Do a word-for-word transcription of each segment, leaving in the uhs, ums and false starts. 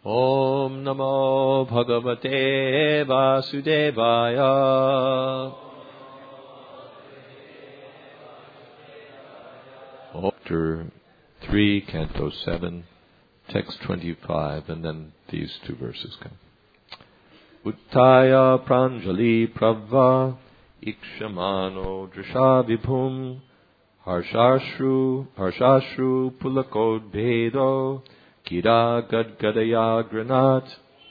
Om Namo Bhagavate Vasudevaya. Chapter three, Canto seven, text twenty-five, and then these two verses come. Uttaya pranjali pravva ikshamano drisha vibhum harshashru harshashru pulakod bhedo kira gadgadaya granat.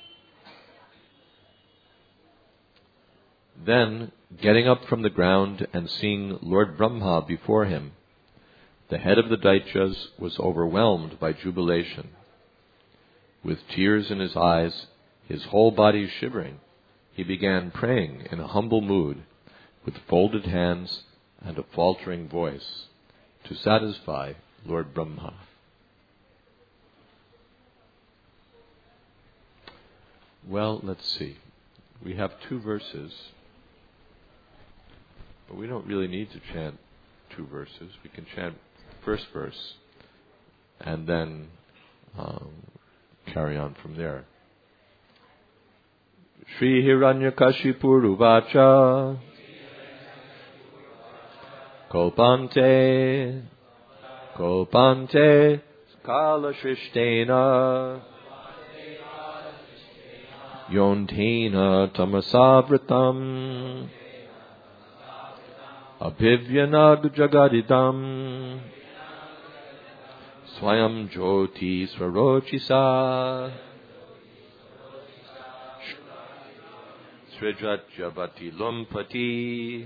Then, getting up from the ground and seeing Lord Brahma before him, the head of the Daityas was overwhelmed by jubilation. With tears in his eyes, his whole body shivering, he began praying in a humble mood, with folded hands and a faltering voice, to satisfy Lord Brahma. Well, let's see. We have two verses, but we don't really need to chant two verses. We can chant the first verse and then um, carry on from there. Shri Hiranyakashipu Uvacha Kolpante Kolpante Skala Shishtena Yontena Tamasavritam Abhivyanag Jagadidam Swayam Jyoti Swarochisa Srijatjavati Lumpati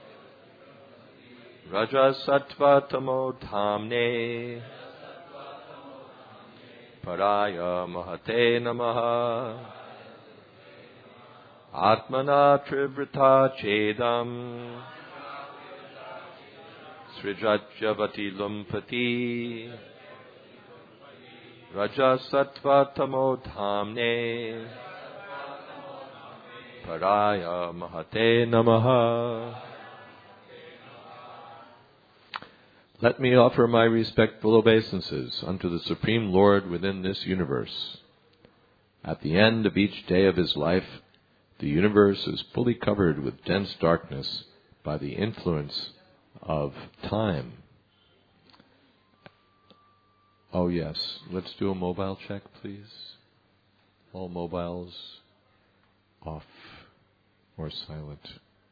Rajasattva Tamodhamne Paraya Mahate Namaha Atmana Trivrita Chedam Srijatjavati Lumpati Rajasattva Tamodhamne Paraya Mahate Namaha. Let me offer my respectful obeisances unto the Supreme Lord within this universe. At the end of each day of his life, the universe is fully covered with dense darkness by the influence of time. Oh yes, let's do a mobile check, please. All mobiles off or silent.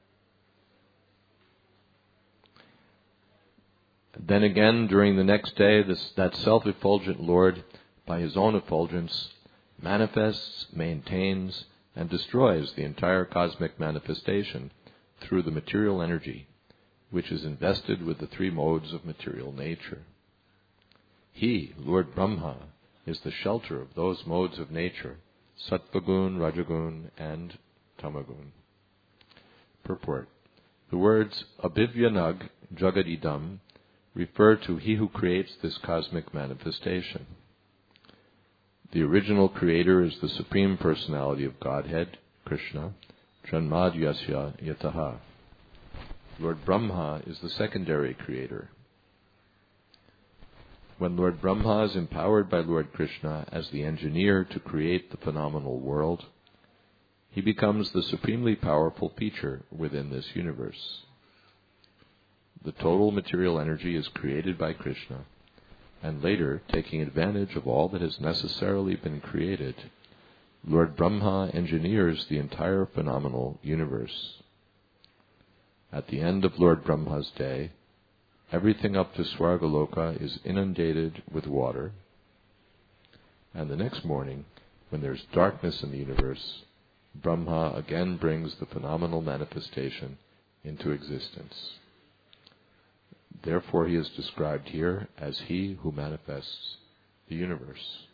Then again, during the next day, this, that self-effulgent Lord, by his own effulgence, manifests, maintains, and destroys the entire cosmic manifestation through the material energy, which is invested with the three modes of material nature. He, Lord Brahma, is the shelter of those modes of nature, Sattvagun, Rajagun, and Tamagun. Purport. The words Abhivyanag Jagadidam refer to he who creates this cosmic manifestation. The original creator is the Supreme Personality of Godhead, Krishna, Janmadyasya Yataha. Lord Brahma is the secondary creator. When Lord Brahma is empowered by Lord Krishna as the engineer to create the phenomenal world, he becomes the supremely powerful feature within this universe. The total material energy is created by Krishna, and later, taking advantage of all that has necessarily been created, Lord Brahma engineers the entire phenomenal universe. At the end of Lord Brahma's day, everything up to Swargaloka is inundated with water, and the next morning, when there's darkness in the universe, Brahma again brings the phenomenal manifestation into existence. Therefore, he is described here as he who manifests the universe.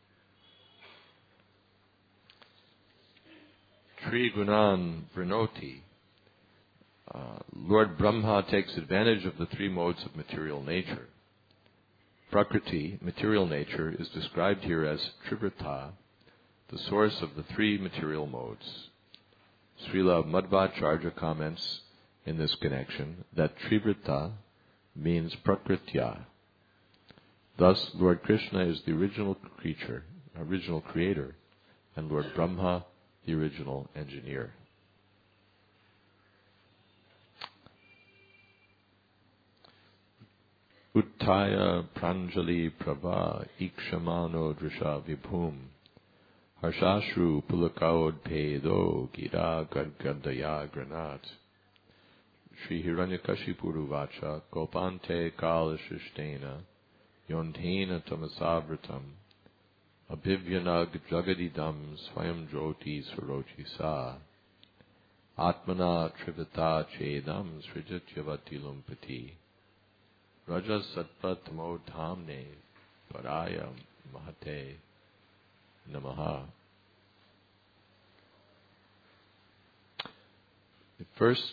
Trigunan Vrinoti. Uh, Lord Brahma takes advantage of the three modes of material nature. Prakriti, material nature, is described here as Trivrita, the source of the three material modes. Srila Madhvacharya comments in this connection that Trivrita means Prakritya. Thus, Lord Krishna is the original creature, original creator, and Lord Brahma, the original engineer. Uttaya pranjali prabha ikshamano drisha vibhum harshashru pulakaod pedo gira gadgadaya granat Shri Hiranyakashipu vacha gopante kalashishtena yontena tamasavritam abhivyanag jagadidam swayam jyoti swarochi sa atmana trivata chedam srijatyavati lumpati Rajas Sattva Tamo Dhamne Paraya Mahate Namaha. The first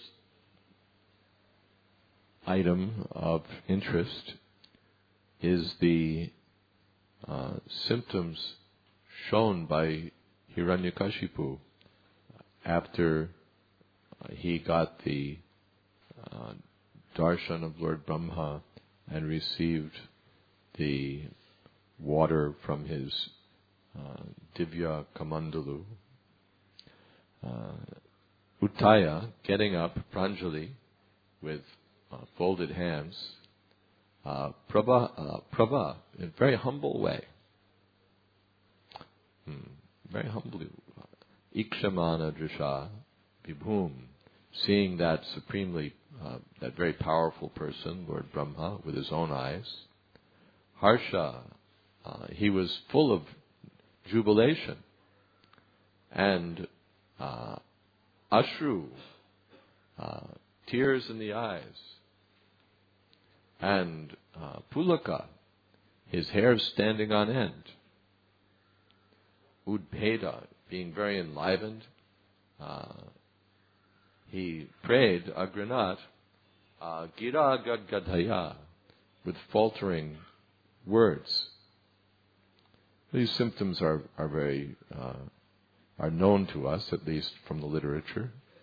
item of interest is the uh, symptoms shown by Hiranyakashipu after uh, he got the uh, darshan of Lord Brahma and received the water from his uh, Divya Kamandalu. Uh, Uttaya, getting up, Pranjali, with uh, folded hands, uh, Prabha, uh, Prabha, in a very humble way, hmm, very humbly, Ikshamana Drisha Vibhum, seeing that supremely Uh, that very powerful person, Lord Brahma, with his own eyes. Harsha, uh, he was full of jubilation. And uh, Ashru, uh, tears in the eyes. And uh, Pulaka, his hair standing on end. Udpeda, being very enlivened. Uh, He prayed Agranat uh, Gira Gadgadhaya with faltering words. These symptoms are are very uh, are known to us, at least from the literature.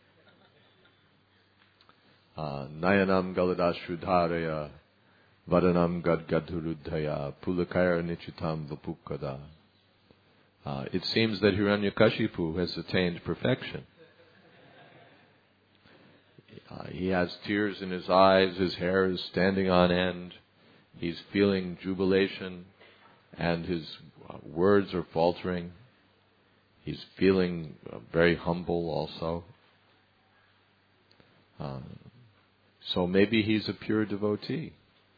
Nayanam Galadashrudharaya Vadanam Gadgadhurudhaya Pulakaya Nichitam Vapukada. It seems that Hiranyakashipu has attained perfection. Uh, he has tears in his eyes, his hair is standing on end, he's feeling jubilation, and his uh, words are faltering. He's feeling uh, very humble also. Uh, so maybe he's a pure devotee.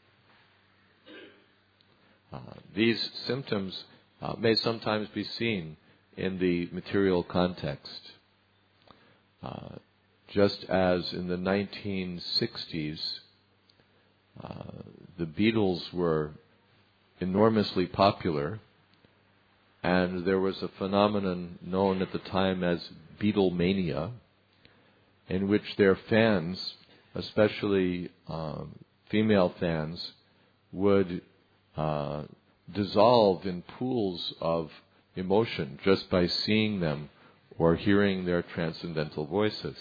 Uh, these symptoms uh, may sometimes be seen in the material context. Uh, Just as in the nineteen sixties, uh, the Beatles were enormously popular, and there was a phenomenon known at the time as Beatlemania, in which their fans, especially um, female fans, would uh, dissolve in pools of emotion just by seeing them or hearing their transcendental voices.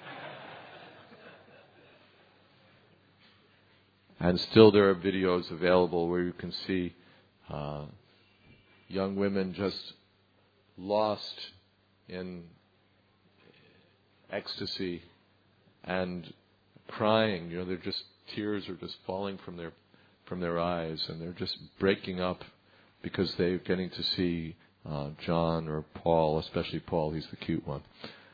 And still there are videos available where you can see uh, young women just lost in ecstasy and crying. You know, they're just, tears are just falling from their from their eyes, and they're just breaking up because they're getting to see uh, John or Paul, especially Paul, he's the cute one.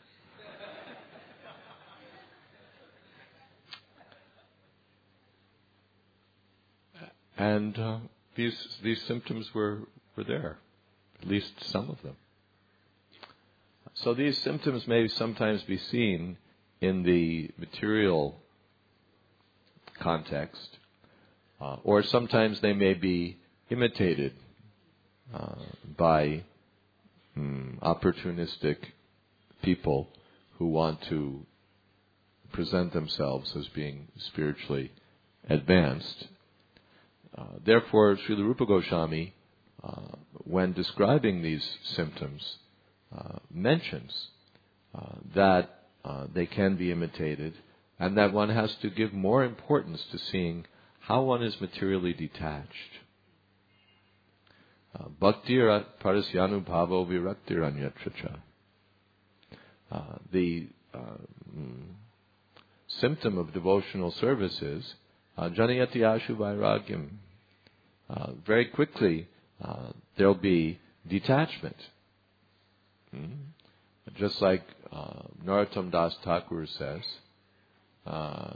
And uh, these these symptoms were, were there, at least some of them. So these symptoms may sometimes be seen in the material context, uh, or sometimes they may be imitated uh, by um, opportunistic people who want to present themselves as being spiritually advanced. Uh, therefore, Srila Rupa Goswami, uh, when describing these symptoms, uh, mentions uh, that uh, they can be imitated, and that one has to give more importance to seeing how one is materially detached. Uh, bhaktir parasyanu bhavo viraktir anyatracha. Uh, the uh, mm, symptom of devotional service is uh, janayati ashu vairagyam. Uh, very quickly, uh, there'll be detachment. Mm-hmm. Just like uh, Narottam Das Thakur says, uh,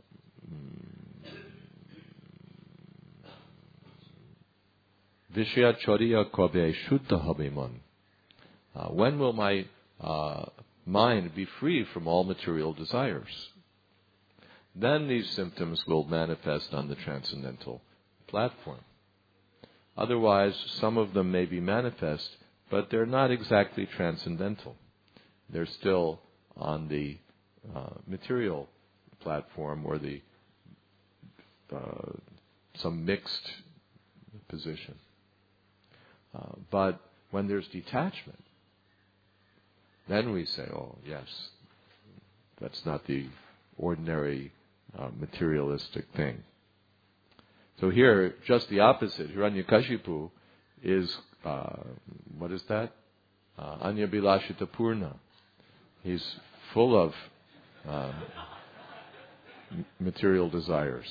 Vishya choriya kobe shuddha habe man. Uh, when will my uh, mind be free from all material desires? Then these symptoms will manifest on the transcendental platform. Otherwise, some of them may be manifest, but they're not exactly transcendental. They're still on the uh, material platform or the uh, some mixed position. Uh, but when there's detachment, then we say, oh, yes, that's not the ordinary uh, materialistic thing. So here, just the opposite. Hiranyakashipu is, uh, what is that? Uh, Anya Bilashita Purna. He's full of uh, material desires.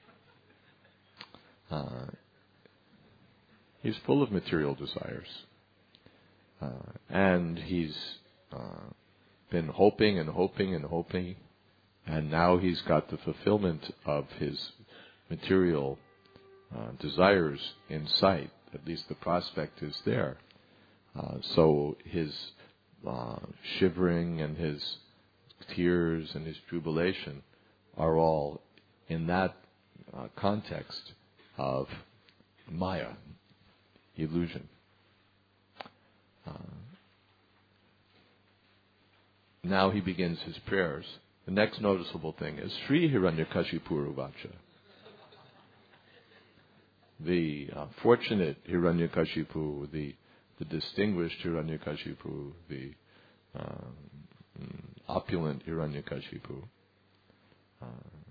Uh, he's full of material desires. Uh, and he's uh, been hoping and hoping and hoping, and now he's got the fulfillment of his material uh, desires in sight. At least the prospect is there. Uh, so his uh, shivering and his tears and his jubilation are all in that uh, context of Maya, illusion. Uh, now he begins his prayers. The next noticeable thing is Sri Hiranyakashipu Uvacha. The uh, fortunate Hiranyakashipu, the the distinguished Hiranyakashipu, the um, opulent Hiranyakashipu. Uh,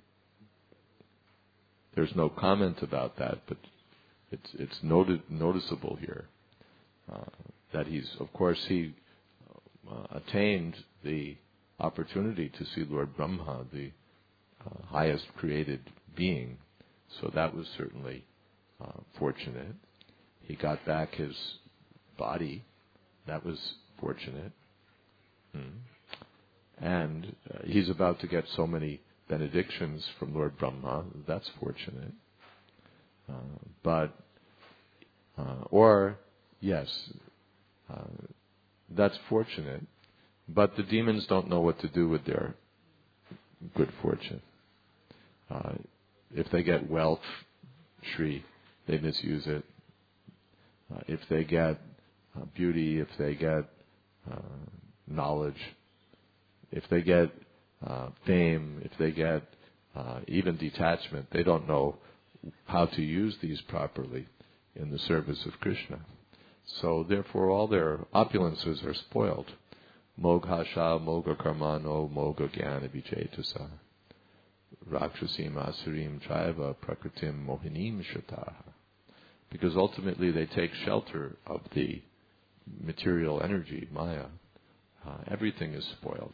there's no comment about that, but it's it's noted, noticeable here uh, that he's, of course, he uh, attained the opportunity to see Lord Brahma, the uh, highest created being. So that was certainly uh, fortunate. He got back his body. That was fortunate. Mm. And uh, he's about to get so many benedictions from Lord Brahma. That's fortunate. Uh, but, uh, or, yes, uh, that's fortunate. But the demons don't know what to do with their good fortune. Uh, if they get wealth, Shri, they misuse it. Uh, if they get uh, beauty, if they get uh, knowledge, if they get uh, fame, if they get uh, even detachment, they don't know how to use these properly in the service of Krishna. So therefore all their opulences are spoiled. Moghasha, Mogha Karmano, Mogha Jnana Vijetasa. Rakshasim Asurim Chaiva Prakritim Mohinim Shataha. Because ultimately they take shelter of the material energy, Maya. Uh, everything is spoiled.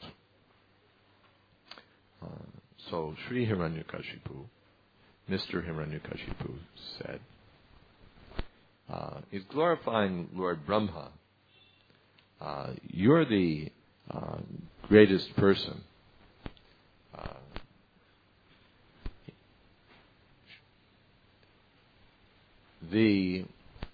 Uh, so Sri Hiranyakashipu, Mister Hiranyakashipu said, uh, he's glorifying Lord Brahma. Uh, you're the uh, greatest person. Uh, the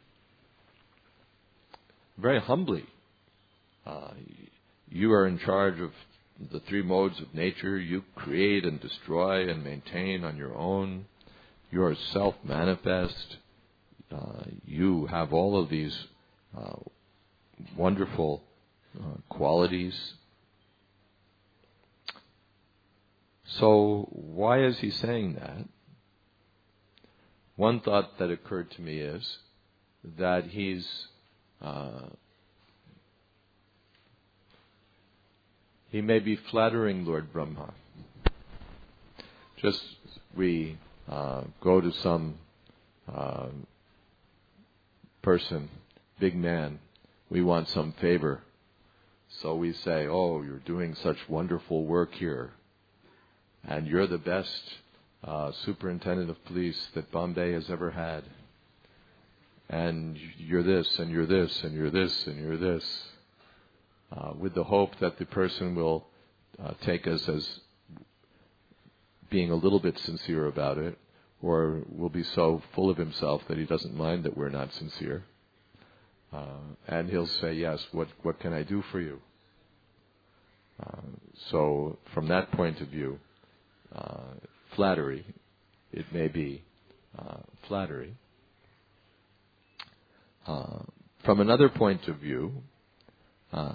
very humbly, uh, you are in charge of the three modes of nature. You create and destroy and maintain on your own. You are self-manifest. Uh, you have all of these uh, wonderful uh, qualities. So why is he saying that? One thought that occurred to me is that he's uh, he may be flattering Lord Brahma. Just we uh, go to some uh, person big man. We want some favor. So we say, oh, you're doing such wonderful work here. And you're the best uh, superintendent of police that Bombay has ever had. And you're this, and you're this, and you're this, and you're this. Uh, with the hope that the person will uh, take us as being a little bit sincere about it, or will be so full of himself that he doesn't mind that we're not sincere. Uh, and he'll say, yes, what, what can I do for you? Uh, so from that point of view, uh, flattery, it may be uh, flattery. Uh, from another point of view, uh,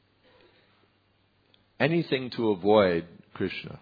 anything to avoid Krishna.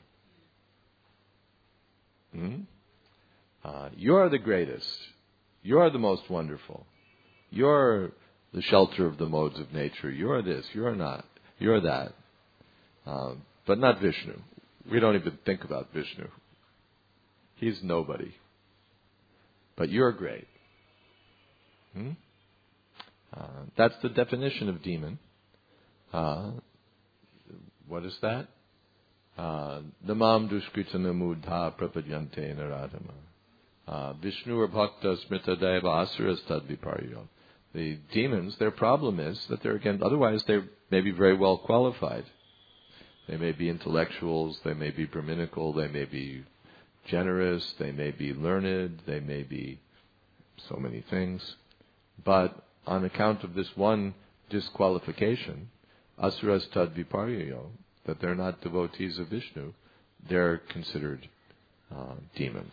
Hmm? Uh, you're the greatest. You're the most wonderful. You're the shelter of the modes of nature. You're this. You're not. You're that. Uh, but not Vishnu. We don't even think about Vishnu. He's nobody. But you're great. Hmm? Uh, that's the definition of demon. Uh, what is that? Namam dushkritana mudha prapadyante naradama. Vishnu or bhakta smrita deva asuras tadviparyo. The demons, their problem is that they're, again, otherwise they may be very well qualified. They may be intellectuals, they may be Brahminical, they may be generous, they may be learned, they may be so many things. But on account of this one disqualification, asuras tadviparyo, that they're not devotees of Vishnu, they're considered uh, demons.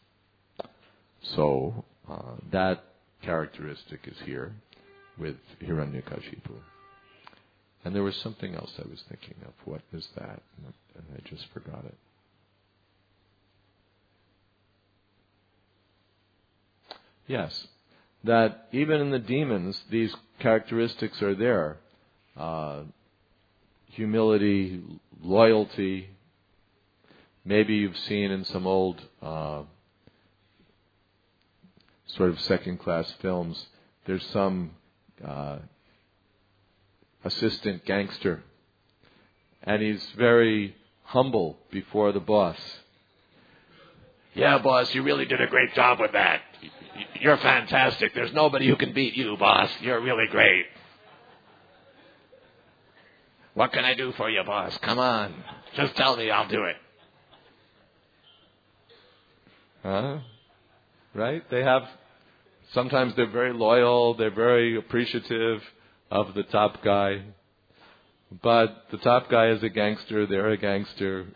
So uh, that characteristic is here with Hiranyakashipu. And there was something else I was thinking of. What is that? And I just forgot it. Yes, that even in the demons, these characteristics are there. Uh, humility, loyalty. Maybe you've seen in some old uh, sort of second-class films, there's some uh, assistant gangster, and he's very humble before the boss. Yeah, boss, you really did a great job with that. You're fantastic. There's nobody who can beat you, boss. You're really great. What can I do for you, boss? Come on. Just tell me, I'll do it. Huh? Right? They have, sometimes they're very loyal, they're very appreciative of the top guy. But the top guy is a gangster, they're a gangster.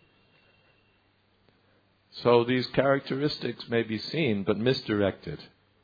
So these characteristics may be seen, but misdirected.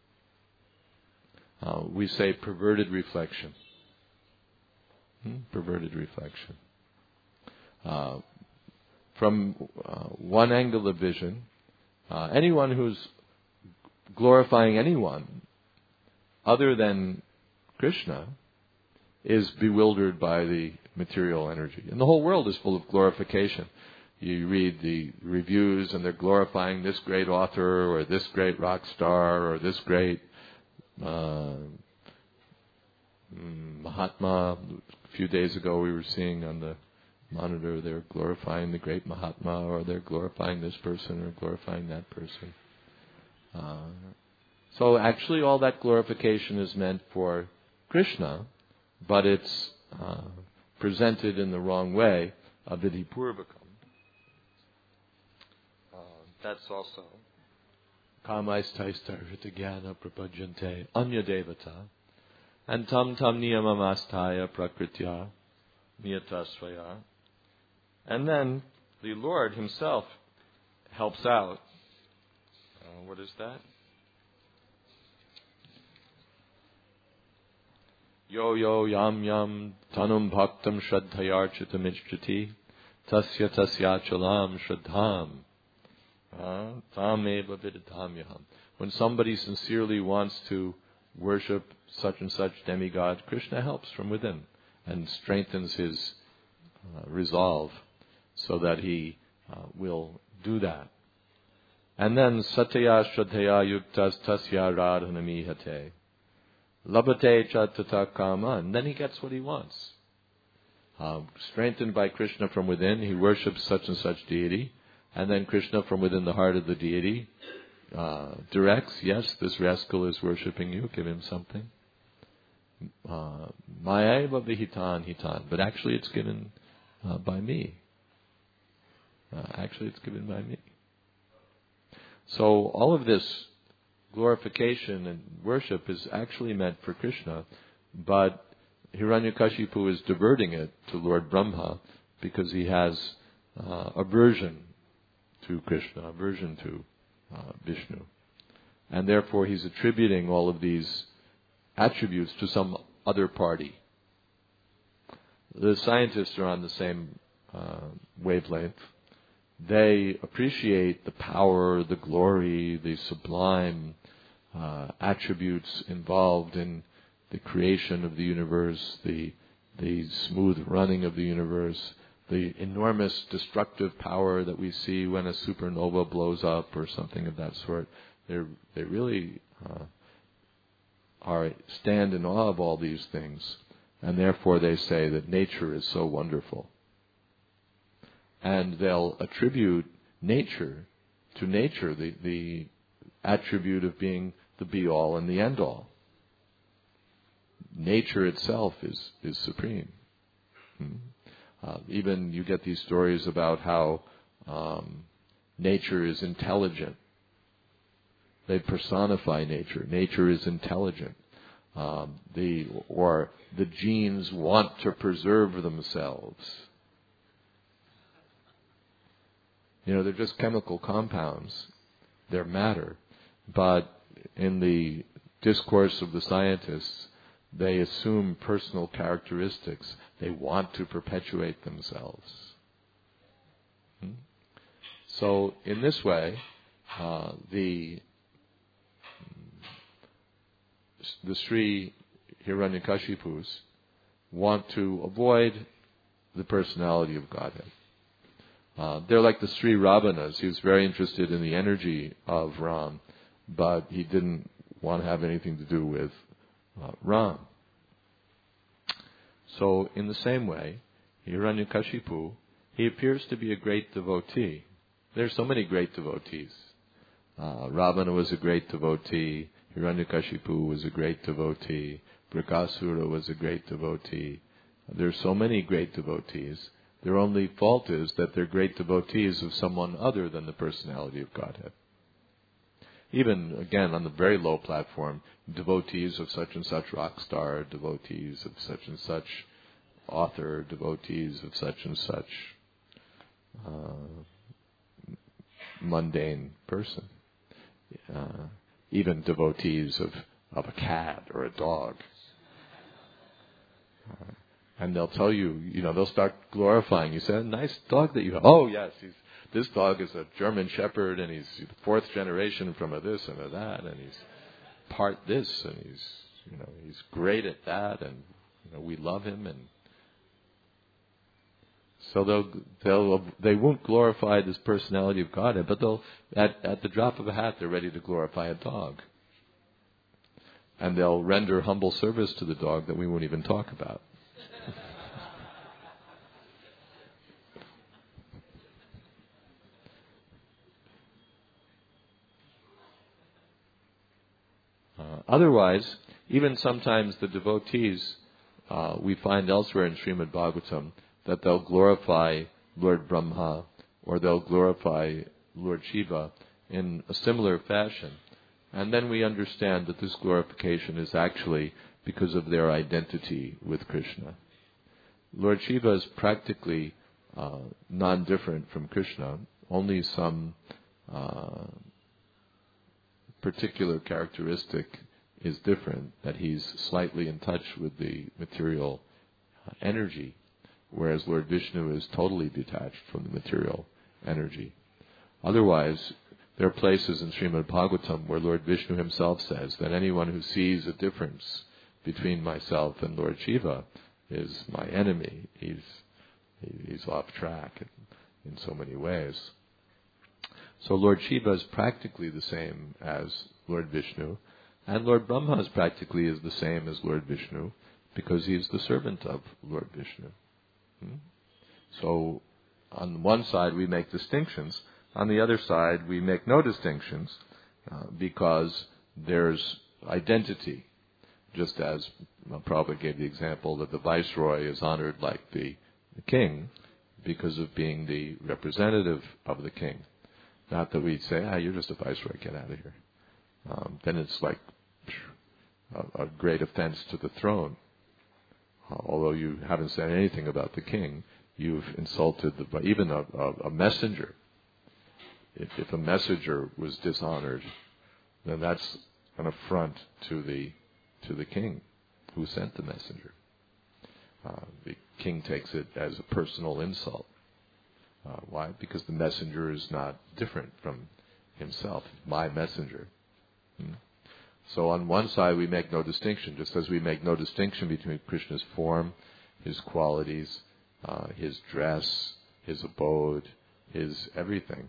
Uh, we say perverted reflection. Hmm? Perverted reflection. Uh, from uh, one angle of vision, uh, anyone who's glorifying anyone other than Krishna is bewildered by the material energy. And the whole world is full of glorification. You read the reviews and they're glorifying this great author or this great rock star or this great uh, Mahatma. A few days ago we were seeing on the monitor they're glorifying the great Mahatma, or they're glorifying this person or glorifying that person. Uh, so actually all that glorification is meant for Krishna, but it's uh, presented in the wrong way, avidhipurvakam. Uh, that's also kamaistaistarhita jnana prapajante anya devata and tam tam niyamamastaya prakritya niyatasvaya. And then the Lord himself helps out. Uh, what is that? Yo yo yam yam tanum bhaktam shraddhayarchitam ichyati tasya tasya chalam shraddham tam eva vididham yaham. When somebody sincerely wants to worship such and such demigod, Krishna helps from within and strengthens his uh, resolve so that he uh, will do that. And then satya shraddhaya yuktas tasya radhanamihate. Labhate chatata kama, and then he gets what he wants. Um, strengthened by Krishna from within, he worships such and such deity, and then Krishna from within the heart of the deity uh, directs, yes, this rascal is worshipping you, give him something. Mayaiva vihitan hitan, but actually it's given uh, by me. Uh, actually it's given by me. So all of this glorification and worship is actually meant for Krishna, but Hiranyakashipu is diverting it to Lord Brahma because he has uh, aversion to Krishna, aversion to uh, Vishnu. And therefore he's attributing all of these attributes to some other party. The scientists are on the same uh, wavelength. They appreciate the power, the glory, the sublime uh, attributes involved in the creation of the universe, the the smooth running of the universe, the enormous destructive power that we see when a supernova blows up or something of that sort. They they really uh, are stand in awe of all these things, and therefore they say that nature is so wonderful. And they'll attribute nature to nature, the, the attribute of being the be-all and the end-all. Nature itself is, is supreme. Hmm. Uh, even you get these stories about how um, nature is intelligent. They personify nature. Nature is intelligent. Um, the or the genes want to preserve themselves. You know, they're just chemical compounds. They're matter. But in the discourse of the scientists, they assume personal characteristics. They want to perpetuate themselves. Hmm? So, in this way, uh, the the Sri Hiranyakashipus want to avoid the personality of Godhead. Uh, they're like the Sri Ravanas. He was very interested in the energy of Ram, but he didn't want to have anything to do with uh, Ram. So, in the same way, Hiranyakashipu, he appears to be a great devotee. There's so many great devotees. Uh, Ravana was a great devotee. Hiranyakashipu was a great devotee. Brikasura was a great devotee. There's so many great devotees. Their only fault is that they're great devotees of someone other than the personality of Godhead. Even, again, on the very low platform, devotees of such and such rock star, devotees of such and such author, devotees of such and such uh, mundane person. Uh, even devotees of, of a cat or a dog. Uh, and they'll tell you, you know, they'll start glorifying you. Say, a nice dog that you have. Oh, yes, he's, this dog is a German Shepherd, and he's fourth generation from a this and a that, and he's part this, and he's, you know, he's great at that, and you know, we love him, and so they'll they'll they won't glorify this personality of Godhead, but they'll at at the drop of a hat they're ready to glorify a dog, and they'll render humble service to the dog that we won't even talk about. Uh, otherwise, even sometimes the devotees uh, we find elsewhere in Srimad Bhagavatam that they'll glorify Lord Brahma or they'll glorify Lord Shiva in a similar fashion. And then we understand that this glorification is actually because of their identity with Krishna. Lord Shiva is practically uh, non-different from Krishna, only some uh, particular characteristic is different, that he's slightly in touch with the material uh, energy, whereas Lord Vishnu is totally detached from the material energy. Otherwise, there are places in Srimad Bhagavatam where Lord Vishnu himself says that anyone who sees a difference between myself and Lord Shiva is my enemy. He's he's off track in, in so many ways. So Lord Shiva is practically the same as Lord Vishnu, And Lord Brahma is practically is the same as Lord Vishnu because he is the servant of Lord Vishnu. Hmm? So on one side we make distinctions. On the other side we make no distinctions uh, because there's identity. Just as well, Prabhupada gave the example that the viceroy is honored like the, the king because of being the representative of the king. Not that we'd say, ah, you're just a viceroy, get out of here. Um, then it's like a, a great offense to the throne. Uh, although you haven't said anything about the king, you've insulted the, even a, a, a messenger. If, if a messenger was dishonored, then that's an affront to the to the king who sent the messenger. Uh, the king takes it as a personal insult. Uh, why? Because the messenger is not different from himself, my messenger. Hmm? So on one side we make no distinction, just as we make no distinction between Krishna's form, his qualities, uh, his dress, his abode, his everything.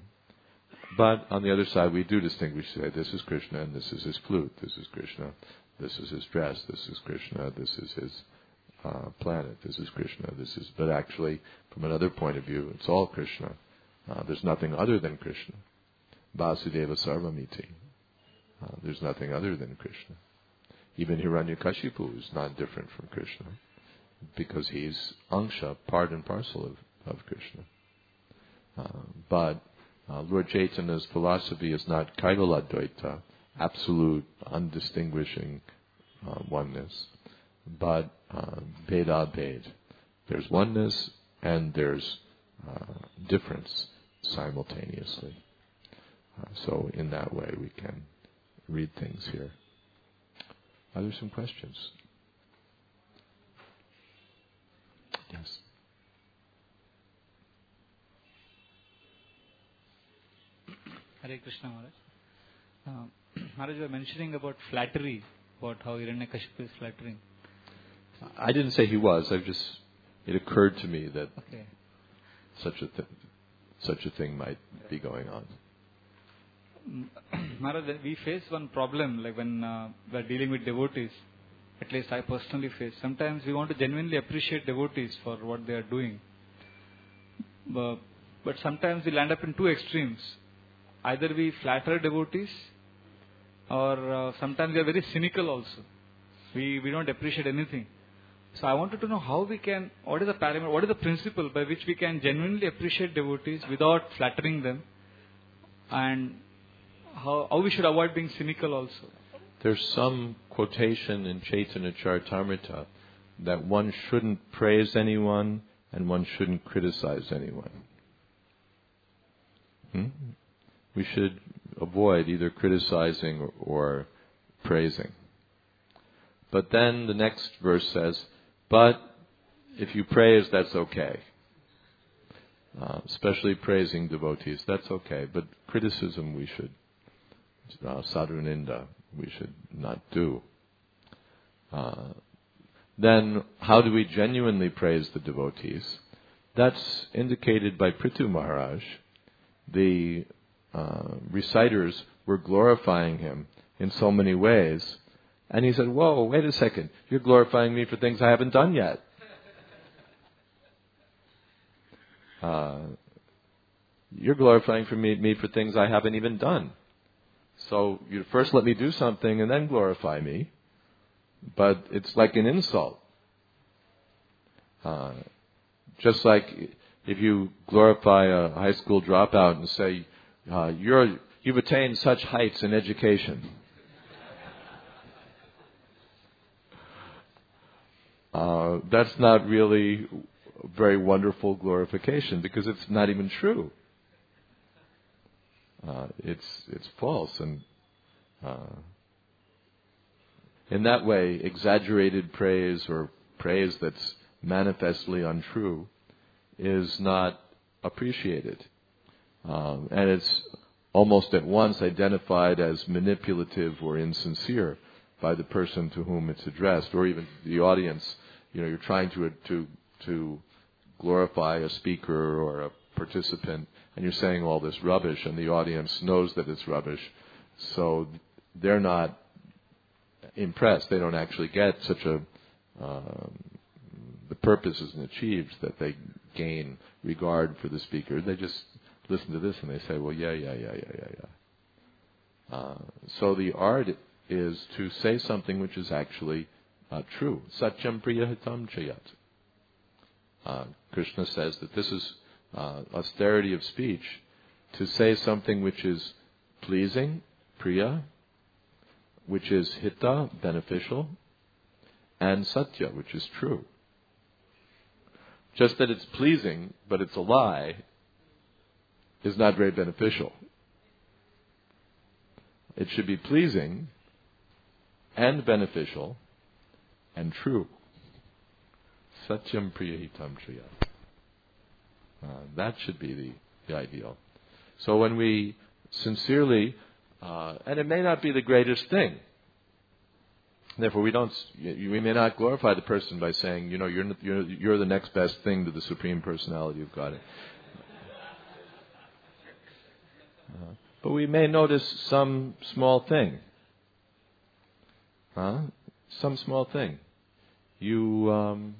But on the other side we do distinguish, say, this is Krishna and this is his flute, this is Krishna, this is his dress, this is Krishna, this is his uh, planet, this is Krishna, this is... But actually, from another point of view, it's all Krishna. Uh, there's nothing other than Krishna. Vasudeva Sarvamiti. Uh, there's nothing other than Krishna. Even Hiranyakashipu is not different from Krishna because he's Angsha, part and parcel of, of Krishna. Uh, but uh, Lord Chaitanya's philosophy is not Kaivaladvaita, absolute, undistinguishing uh, oneness, but uh, Bheda-bhed. There's oneness and there's uh, difference simultaneously. Uh, so in that way we can read things here. Are there some questions? Yes. Hare Krishna Maharaj. Uh, Maharaj, you were mentioning about flattery, about how Hiranyakashipu is flattering. I didn't say he was. I've just, it occurred to me that okay. such a th- such a thing might be going on. Maharaj, we face one problem, like when uh, we are dealing with devotees. At least I personally face. Sometimes we want to genuinely appreciate devotees for what they are doing. But, but sometimes we land up in two extremes. Either we flatter devotees, or uh, sometimes we are very cynical also. We we don't appreciate anything. So I wanted to know how we can, what is the parameter, what is the principle by which we can genuinely appreciate devotees without flattering them, and how, how we should avoid being cynical also. There's some quotation in Chaitanya Charitamrita that one shouldn't praise anyone and one shouldn't criticize anyone. Hmm? We should avoid either criticizing or, or praising. But then the next verse says, but if you praise, that's okay. Uh, especially praising devotees, that's okay. But criticism we should, uh, sadhuninda, we should not do. Uh, then how do we genuinely praise the devotees? That's indicated by Prithu Maharaj. The uh, reciters were glorifying him in so many ways. And he said, whoa, wait a second. You're glorifying me for things I haven't done yet. Uh, you're glorifying for me, me for things I haven't even done. So you first let me do something and then glorify me. But it's like an insult. Uh, just like if you glorify a high school dropout and say, uh, you're, you've attained such heights in education. Uh, that's not really very wonderful glorification because it's not even true. Uh, it's it's false, and uh, in that way, exaggerated praise or praise that's manifestly untrue is not appreciated, um, and it's almost at once identified as manipulative or insincere by the person to whom it's addressed, or even the audience. You know, you're trying to to to glorify a speaker or a participant, and you're saying all this rubbish, and the audience knows that it's rubbish, so they're not impressed. They don't actually get such a, um, the purpose isn't achieved that they gain regard for the speaker. They just listen to this and they say, well, yeah, yeah, yeah, yeah, yeah, yeah. Uh, so the art is to say something which is actually uh, true. Satyam priyahitam chayat. Uh, Krishna says that this is uh, austerity of speech, to say something which is pleasing, priya, which is hita, beneficial, and satya, which is true. Just that it's pleasing, but it's a lie, is not very beneficial. It should be pleasing and beneficial and true. Satyam priyahitam triyat. Uh, that should be the, the ideal. So when we sincerely, uh, and it may not be the greatest thing. Therefore, we don't. We may not glorify the person by saying, you know, you're you're you're the next best thing to the Supreme Personality of Godhead. Uh, but we may notice some small thing. Huh? Some small thing. You, um,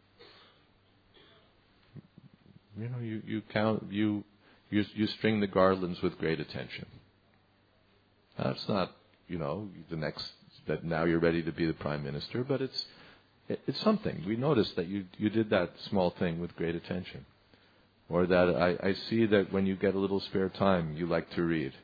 you know, you, you count, you, you, you string the garlands with great attention. That's not, you know, the next, that now you're ready to be the Prime Minister, but it's, it, it's something. We notice that you, you did that small thing with great attention. Or that I, I see that when you get a little spare time, you like to read.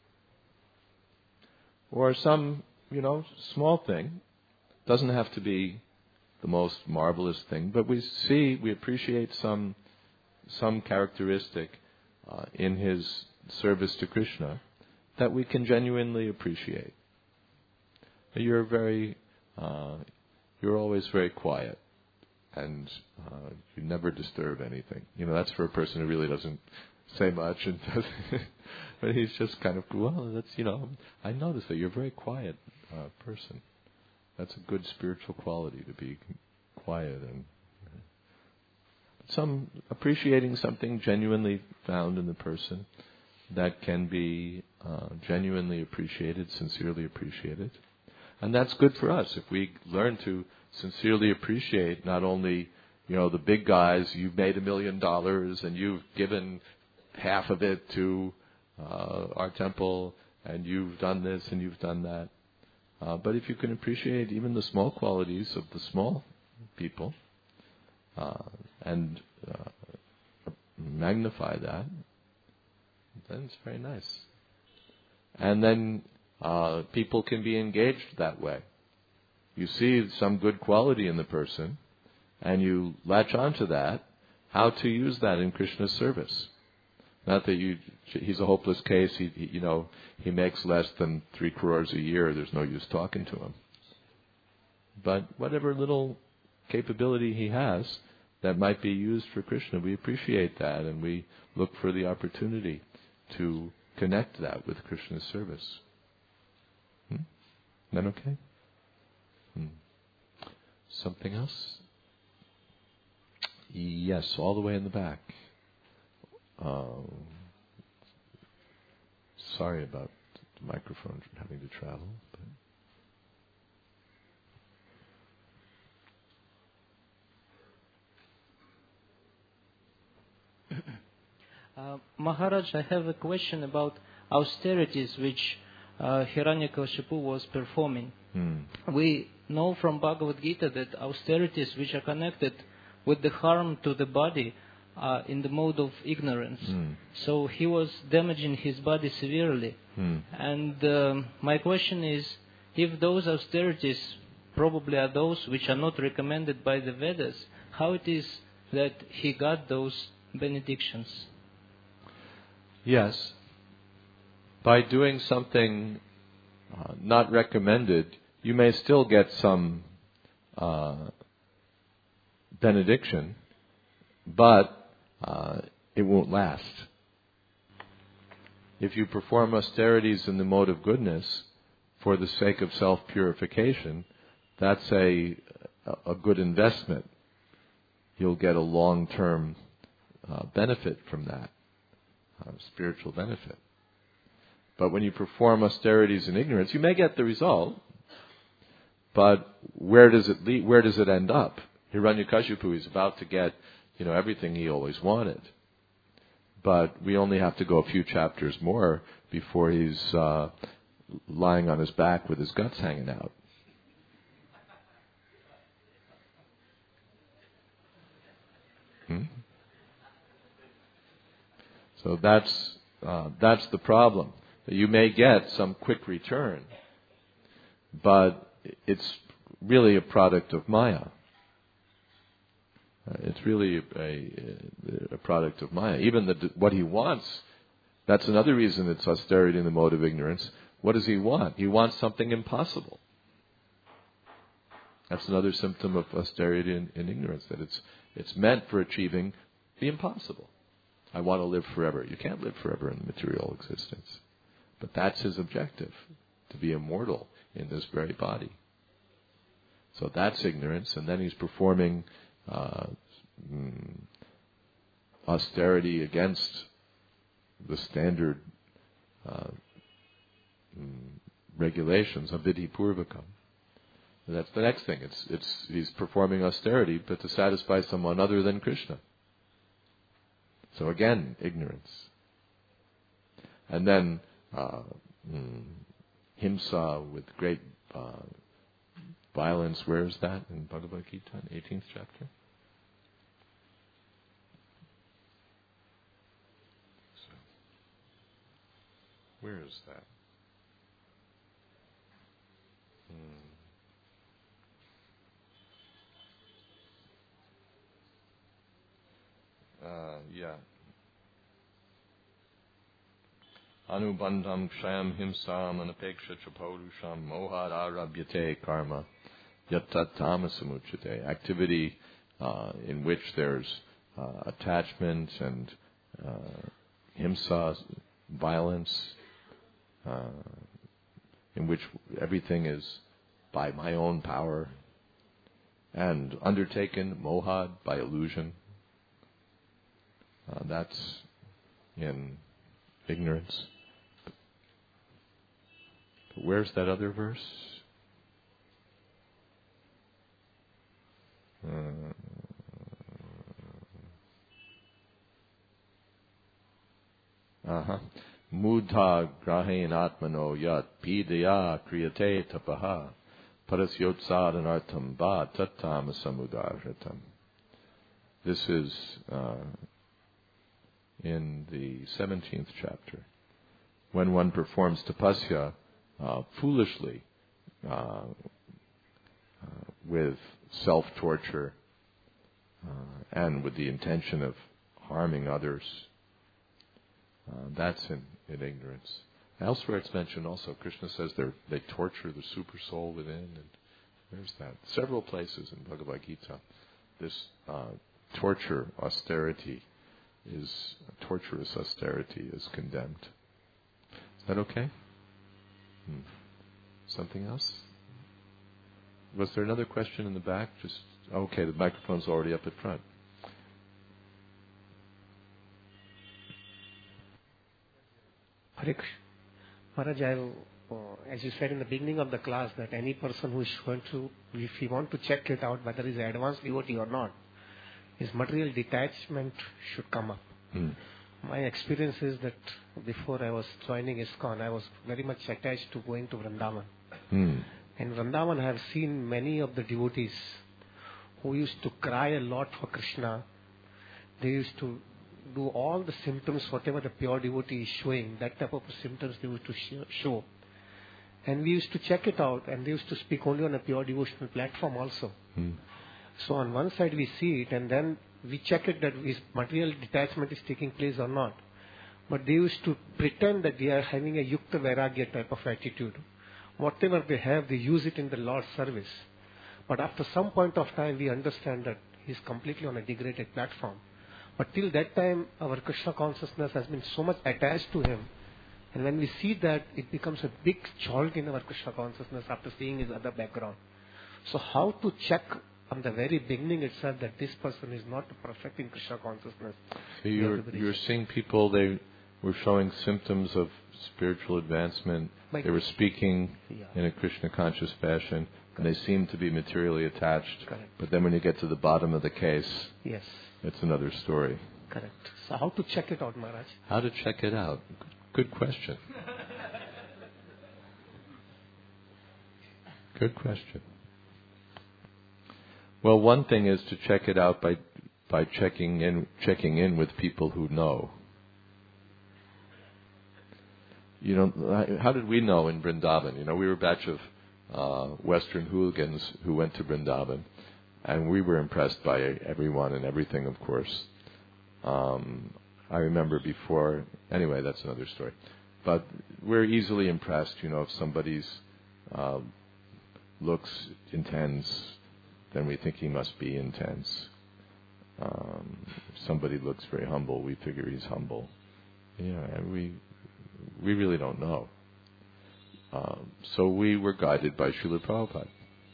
Or some, you know, small thing. Doesn't have to be the most marvelous thing, but we see, we appreciate some some characteristic uh, in his service to Krishna that we can genuinely appreciate. You're very, uh, you're always very quiet, and uh, you never disturb anything. You know, that's for a person who really doesn't say much, and doesn't but he's just kind of, well, that's, you know, I notice that you're a very quiet uh, person. That's a good spiritual quality, to be quiet and some appreciating something genuinely found in the person that can be uh, genuinely appreciated, sincerely appreciated. And that's good for us. If we learn to sincerely appreciate not only, you know, the big guys, you've made a million dollars and you've given half of it to uh, our temple, and you've done this and you've done that. Uh, but if you can appreciate even the small qualities of the small people uh, and uh, magnify that, then it's very nice. And then uh, people can be engaged that way. You see some good quality in the person, and you latch onto that, how to use that in Krishna's service. Not that you, he's a hopeless case, he, he, you know, he makes less than three crores a year, there's no use talking to him. But whatever little capability he has that might be used for Krishna, we appreciate that, and we look for the opportunity to connect that with Krishna's service. Hmm? Is that okay? Hmm. Something else? Yes, all the way in the back. Uh, sorry about the microphone having to travel. But uh, Maharaj, I have a question about austerities which uh, Hiranyakashipu was performing. Hmm. We know from Bhagavad Gita that austerities which are connected with the harm to the body Uh, in the mode of ignorance. Mm. So he was damaging his body severely. Mm. And um, my question is, if those austerities probably are those which are not recommended by the Vedas, how it is that he got those benedictions? Yes. By doing something uh, not recommended, you may still get some uh, benediction, but Uh, it won't last. If you perform austerities in the mode of goodness for the sake of self-purification, that's a, a good investment. You'll get a long-term uh, benefit from that, uh, spiritual benefit. But when you perform austerities in ignorance, you may get the result, But where does it lead, where does it end up? Hiranyakashipu is about to get, you know, everything he always wanted. But we only have to go a few chapters more before he's uh, lying on his back with his guts hanging out. Hmm? So that's uh, that's the problem. You may get some quick return, but it's really a product of Maya. Uh, it's really a, a product of Maya. Even the, what he wants, that's another reason it's austerity in the mode of ignorance. What does he want? He wants something impossible. That's another symptom of austerity in, in ignorance, that it's it's meant for achieving the impossible. I want to live forever. You can't live forever in material existence. But that's his objective, to be immortal in this very body. So that's ignorance, and then he's performing uh, mm, austerity against the standard uh, mm, regulations of Vidhi Purvakam. And that's the next thing. It's it's he's performing austerity, but to satisfy someone other than Krishna. So again, ignorance. And then uh, mm, himsa with great uh, violence. Where is that in Bhagavad Gita, eighteenth chapter? So, where is that? Hmm. Uh, yeah. Anubandham kshayam himsam anapeksha chaporusham mohad arabhyate karma yatat tamasamuchate. Activity uh, in which there's uh, attachment and uh, himsa, violence, uh, in which everything is by my own power, and undertaken, mohad, by illusion. Uh, that's in ignorance. But where's that other verse? Uh, uh-huh. Mudha grahen atmano yat pidaya kriyate tapaha parasyotsadanartam va tattam samudarhatam. This is uh, in the seventeenth chapter. When one performs tapasya uh, foolishly, uh, uh, with self-torture, uh, and with the intention of harming others, uh, that's in, in ignorance. Elsewhere it's mentioned also. Krishna says they torture the super soul within. And where's that? Several places in Bhagavad Gita. This uh, torture, austerity, is torturous austerity is condemned. Is that okay? Hmm. Something else? Was there another question in the back? Just okay, the microphone's already up at front. Hare Krishna. Maharaj, I, uh, as you said in the beginning of the class, that any person who is going to, if he want to check it out whether he is an advanced devotee or not, his material detachment should come up. Hmm. My experience is that before I was joining ISKCON, I was very much attached to going to Vrindavan. Hmm. In Vrindavan, I have seen many of the devotees who used to cry a lot for Krishna. They used to do all the symptoms, whatever the pure devotee is showing, that type of symptoms they used to show. And we used to check it out, and they used to speak only on a pure devotional platform also. Hmm. So on one side we see it, and then we check it that his material detachment is taking place or not. But they used to pretend that they are having a yukta vairagya type of attitude. Whatever they have, they use it in the Lord's service. But after some point of time, we understand that he is completely on a degraded platform. But till that time, our Krishna consciousness has been so much attached to him. And when we see that, it becomes a big jolt in our Krishna consciousness after seeing his other background. So how to check from the very beginning itself that this person is not perfect in Krishna consciousness? So you're, you're seeing people, they were showing symptoms of spiritual advancement. By they were speaking yeah. in a Krishna conscious fashion, and they seem to be materially attached. Correct. But then when you get to the bottom of the case, Yes. it's another story. Correct. So how to check it out, Maharaj? How to check it out? Good question. Good question. Well, one thing is to check it out by by checking in checking in with people who know. You know, how did we know in Vrindavan? You know, we were a batch of uh, Western hooligans who went to Vrindavan, and we were impressed by everyone and everything, of course. Um, I remember before, anyway, that's another story. But we're easily impressed, you know, if somebody's uh, looks intense, then we think he must be intense. Um, if somebody looks very humble, we figure he's humble. You know, and we we really don't know. Um, so we were guided by Srila Prabhupada.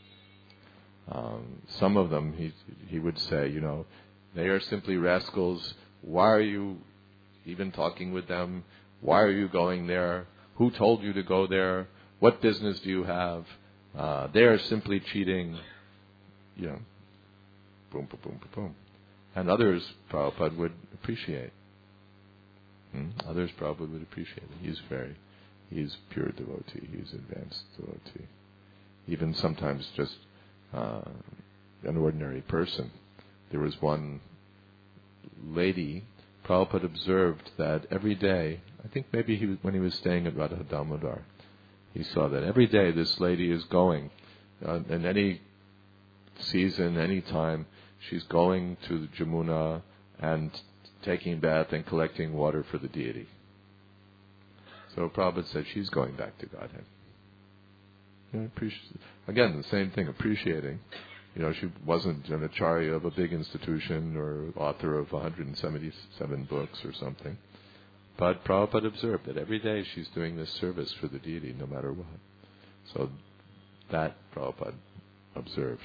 Um, some of them, he he would say, you know, they are simply rascals. Why are you even talking with them? Why are you going there? Who told you to go there? What business do you have? Uh, they are simply cheating. You know, boom, boom, boom, boom, boom. And others, Prabhupada would appreciate. Hmm? Others Prabhupada would appreciate it. He's very, he's pure devotee. He's advanced devotee. Even sometimes just uh, an ordinary person. There was one lady, Prabhupada observed that every day, I think maybe he was, when he was staying at Radha Damodar, he saw that every day this lady is going, uh, in any season, any time, she's going to the Jamuna and taking bath and collecting water for the deity. So Prabhupada said she's going back to Godhead. You know, appreci- again, the same thing, appreciating. You know, she wasn't an acharya of a big institution or author of one hundred seventy-seven books or something. But Prabhupada observed that every day she's doing this service for the deity, no matter what. So that Prabhupada observed.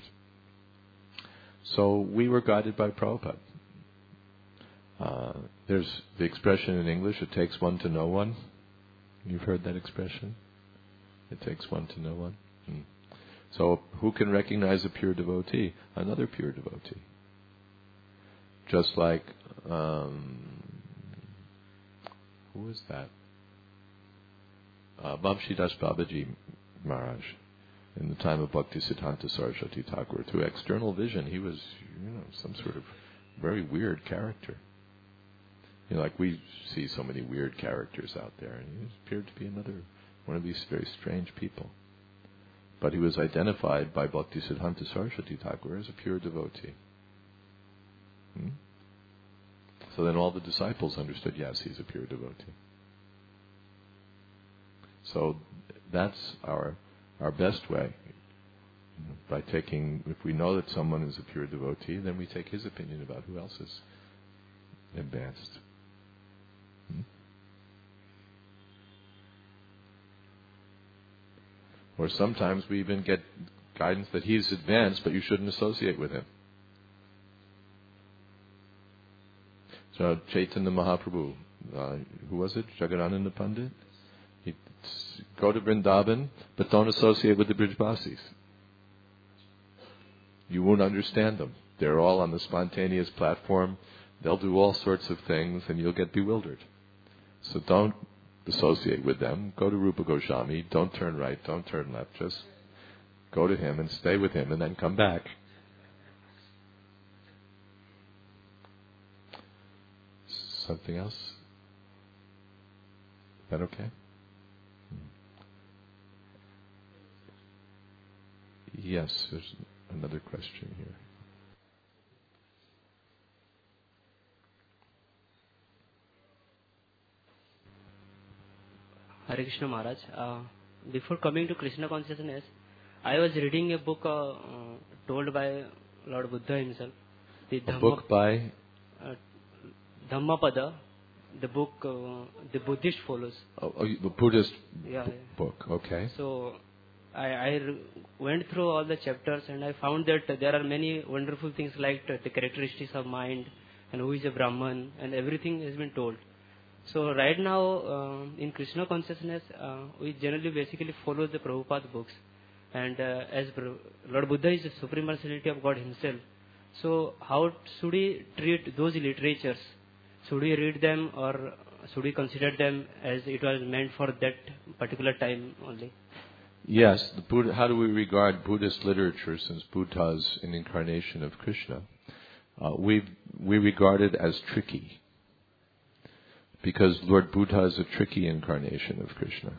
So we were guided by Prabhupada. Uh, there's the expression in English, it takes one to know one. You've heard that expression? It takes one to know one. Hmm. So who can recognize a pure devotee? Another pure devotee. Just like, um, who is that? Uh, Vamshidas Babaji Maharaj, in the time of Bhakti Siddhanta Saraswati Thakur. To external vision, he was, you know, some sort of very weird character. You know, like we see so many weird characters out there, and he appeared to be another one of these very strange people. But he was identified by Bhakti Siddhanta Saraswati Thakur as a pure devotee. Hmm? So then all the disciples understood, yes, he's a pure devotee. So that's our our best way. By taking, if we know that someone is a pure devotee, then we take his opinion about who else is advanced. Hmm? Or sometimes we even get guidance that he's advanced, but you shouldn't associate with him. So Chaitanya Mahaprabhu, uh, who was it? Jagadananda Pandit? He'd go to Vrindavan, but don't associate with the Brijbasis. You won't understand them. They're all on the spontaneous platform. They'll do all sorts of things, and you'll get bewildered. So don't associate with them. Go to Rupa Goswami. Don't turn right. Don't turn left. Just go to him and stay with him, and then come back. Something else? Is that okay? Yes, there's another question here. Hare Krishna Maharaj. Uh, before coming to Krishna consciousness, I was reading a book uh, uh, told by Lord Buddha himself. The A Dhamma, book by? Uh, Dhammapada, the book uh, the Buddhist follows. Oh, oh, the Buddhist yeah, b- yeah. book, okay. So I, I re- went through all the chapters and I found that there are many wonderful things like the characteristics of mind and who is a Brahman and everything has been told. So right now uh, in Krishna consciousness uh, we generally basically follow the Prabhupada books. And uh, as Lord Buddha is the supreme personality of God himself, so how should we treat those literatures? Should we read them, or should we consider them as it was meant for that particular time only? Yes, the Buddha, how do we regard Buddhist literature, since Buddha is an incarnation of Krishna? Uh, we we regard it as tricky, because Lord Buddha is a tricky incarnation of Krishna.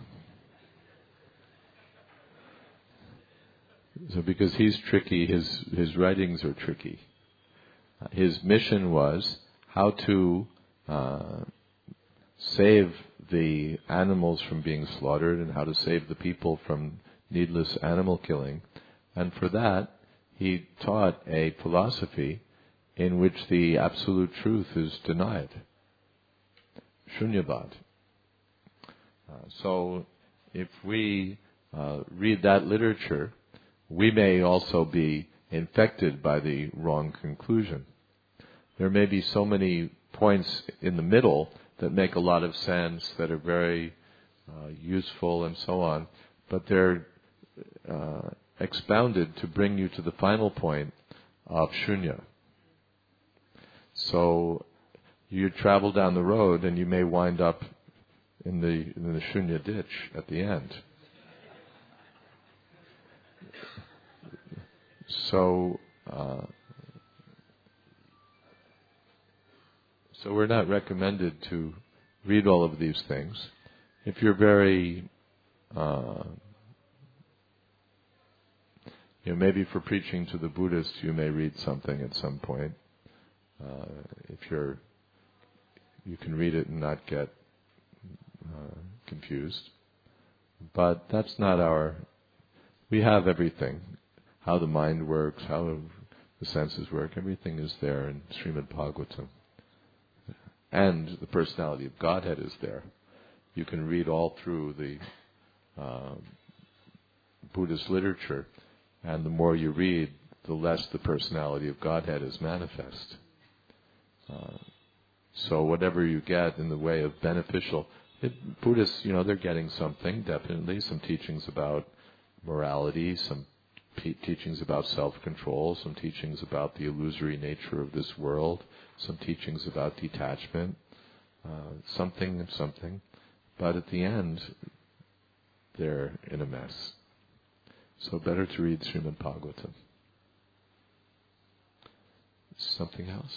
So because he's tricky, his his writings are tricky. Uh, his mission was how to uh, save the animals from being slaughtered and how to save the people from needless animal killing. And for that, he taught a philosophy in which the absolute truth is denied. Shunyavad. Uh, so if we uh, read that literature, we may also be infected by the wrong conclusion. There may be so many points in the middle that make a lot of sense, that are very uh, useful and so on, but they're uh, expounded to bring you to the final point of shunya. So you travel down the road and you may wind up in the in the shunya ditch at the end. So uh, so we're not recommended to read all of these things. If you're very uh, you know, maybe for preaching to the Buddhists, you may read something at some point. Uh, if you're, you can read it and not get uh, confused. But that's not our. We have everything. How the mind works, how the senses work, everything is there in Srimad Bhagavatam. And the personality of Godhead is there. You can read all through the uh, Buddhist literature, and the more you read, the less the personality of Godhead is manifest. Uh, so whatever you get in the way of beneficial, it, Buddhists, you know, they're getting something, definitely, some teachings about morality, some p- teachings about self-control, some teachings about the illusory nature of this world, some teachings about detachment, uh, something and something. But at the end, they're in a mess. So better to read Srimad Bhagavatam. Something else?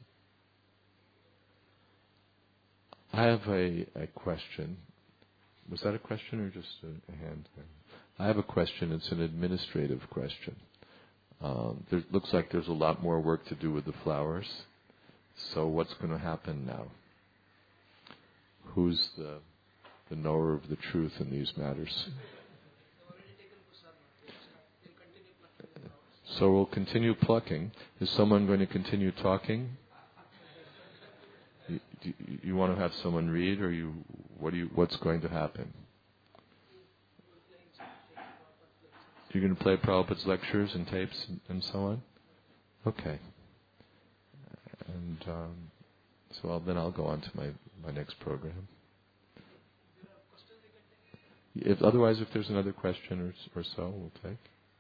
I have a, a question. Was that a question or just a, a hand thing? I have a question. It's an administrative question. Um, there looks like there's a lot more work to do with the flowers. So what's going to happen now? Who's the, the knower of the truth in these matters? So we'll continue plucking. Is someone going to continue talking? You, you, you want to have someone read, or you? What do you? What's going to happen? You're going to play Prabhupada's lectures and tapes and, and so on. Okay. And um, so I'll, then I'll go on to my, my next program. If otherwise, if there's another question or, or so, we'll take.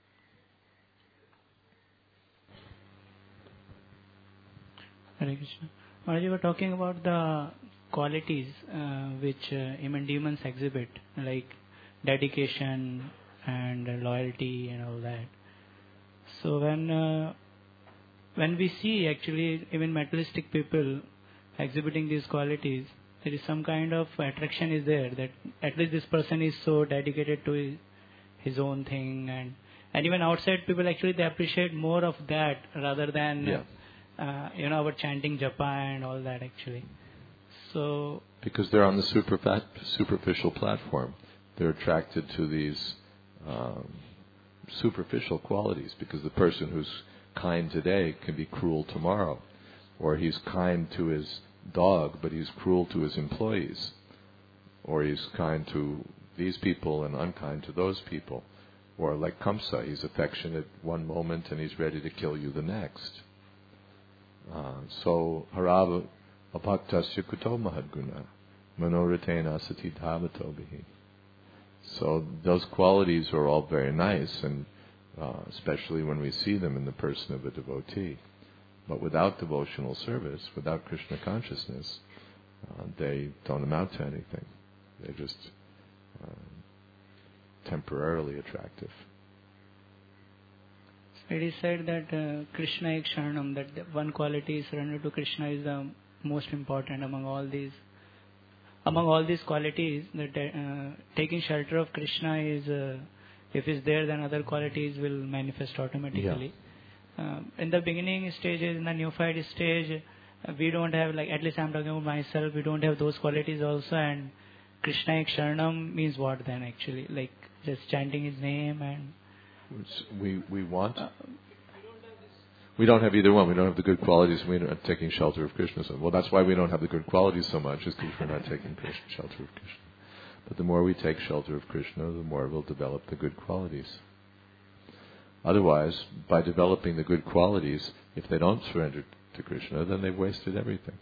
Hare Krishna. While you were talking about the qualities uh, which uh, even demons exhibit, like dedication and loyalty and all that. So when uh, when we see actually even materialistic people exhibiting these qualities, there is some kind of attraction is there that at least this person is so dedicated to his, his own thing, and and even outside people actually they appreciate more of that rather than Yeah. uh, you know our chanting japa and all that actually. So because they're on the superfa- superficial platform, they're attracted to these um, superficial qualities, because the person who's kind today can be cruel tomorrow, or he's kind to his dog but he's cruel to his employees, or he's kind to these people and unkind to those people, or like Kamsa, he's affectionate one moment and he's ready to kill you the next. Uh, so harava apaktasya kuto mahadguna manoritena sati dhavato bihi. So those qualities are all very nice, and uh, especially when we see them in the person of a devotee. But without devotional service, without Krishna consciousness, uh, they don't amount to anything. They're just uh, temporarily attractive. So it is said that uh, Krishna ek sharanam, that the one quality, surrender to Krishna, is the most important among all these. Among all these qualities, that uh, taking shelter of Krishna is, uh, if it's there, then other qualities will manifest automatically. Yeah. Uh, in the beginning stages, in the neophyte stage, uh, we don't have, like, at least I'm talking about myself, we don't have those qualities also. And Krishna ek sharanam means what then actually? Like just chanting his name and... We, we want... Uh, We don't have either one. We don't have the good qualities, and we're not taking shelter of Krishna. So, well, that's why we don't have the good qualities so much, is because we're not taking shelter of Krishna. But the more we take shelter of Krishna, the more we'll develop the good qualities. Otherwise, by developing the good qualities, if they don't surrender to Krishna, then they've wasted everything.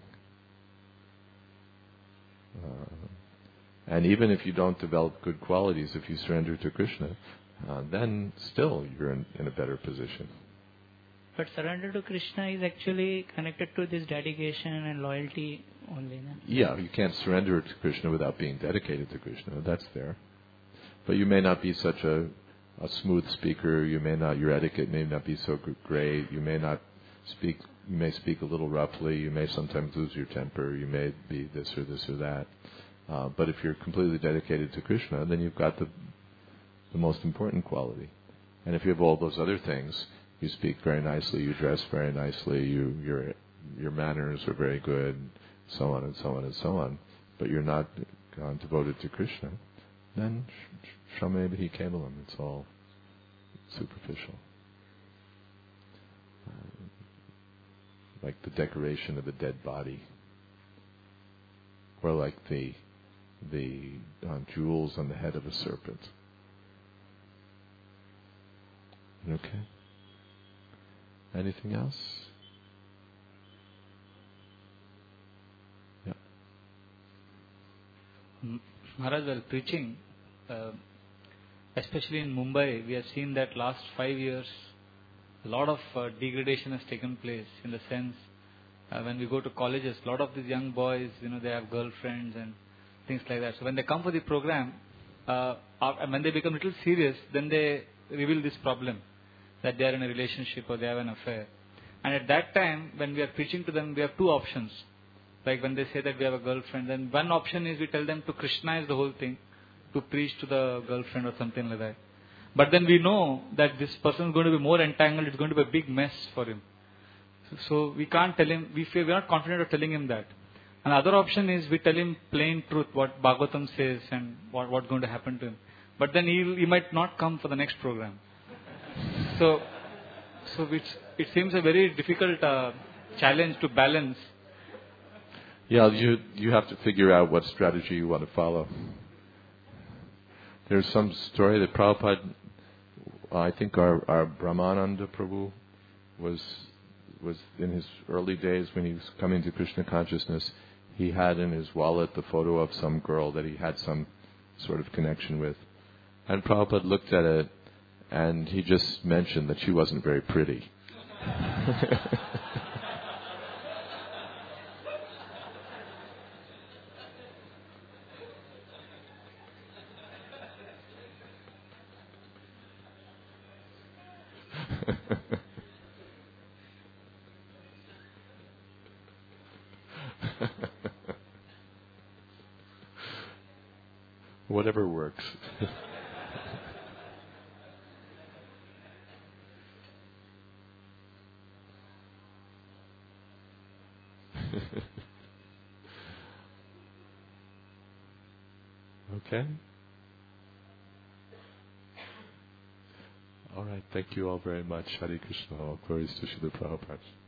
Uh, and even if you don't develop good qualities, if you surrender to Krishna, uh, then still you're in, in a better position. But surrender to Krishna is actually connected to this dedication and loyalty only, no? Yeah, you can't surrender to Krishna without being dedicated to Krishna. That's there. But you may not be such a, a smooth speaker. You may not. Your etiquette may not be so great. You may not speak. You may speak a little roughly. You may sometimes lose your temper. You may be this or this or that. Uh, but if you're completely dedicated to Krishna, then you've got the the most important quality. And if you have all those other things, you speak very nicely, you dress very nicely, you, your your manners are very good, so on and so on and so on, but you're not uh, devoted to Krishna, then Shramebhi Kevalam, it's all superficial. Uh, like the decoration of a dead body, or like the the uh, jewels on the head of a serpent. Okay? Anything else? Yeah. Maharaj, while preaching, uh, especially in Mumbai, we have seen that last five years, a lot of uh, degradation has taken place. In the sense, uh, when we go to colleges, a lot of these young boys, you know, they have girlfriends and things like that. So when they come for the program, uh, when they become a little serious, then they reveal this problem, that they are in a relationship or they have an affair. And at that time, when we are preaching to them, we have two options. Like when they say that we have a girlfriend, then one option is we tell them to Krishnaize the whole thing, to preach to the girlfriend or something like that. But then we know that this person is going to be more entangled, it's going to be a big mess for him. So, so we can't tell him, we feel we are not confident of telling him that. And the other option is we tell him plain truth, what Bhagavatam says and what what's going to happen to him. But then he he might not come for the next program. So, so it's, it seems a very difficult uh, challenge to balance. Yeah, you you have to figure out what strategy you want to follow. There's some story that Prabhupada, I think our, our Brahmananda Prabhu was was in his early days when he was coming to Krishna consciousness, he had in his wallet the photo of some girl that he had some sort of connection with. And Prabhupada looked at it, and he just mentioned that she wasn't very pretty. Whatever works. Okay. All right. Thank you all very much. Hare Krishna. All glories to Srila Prabhupada.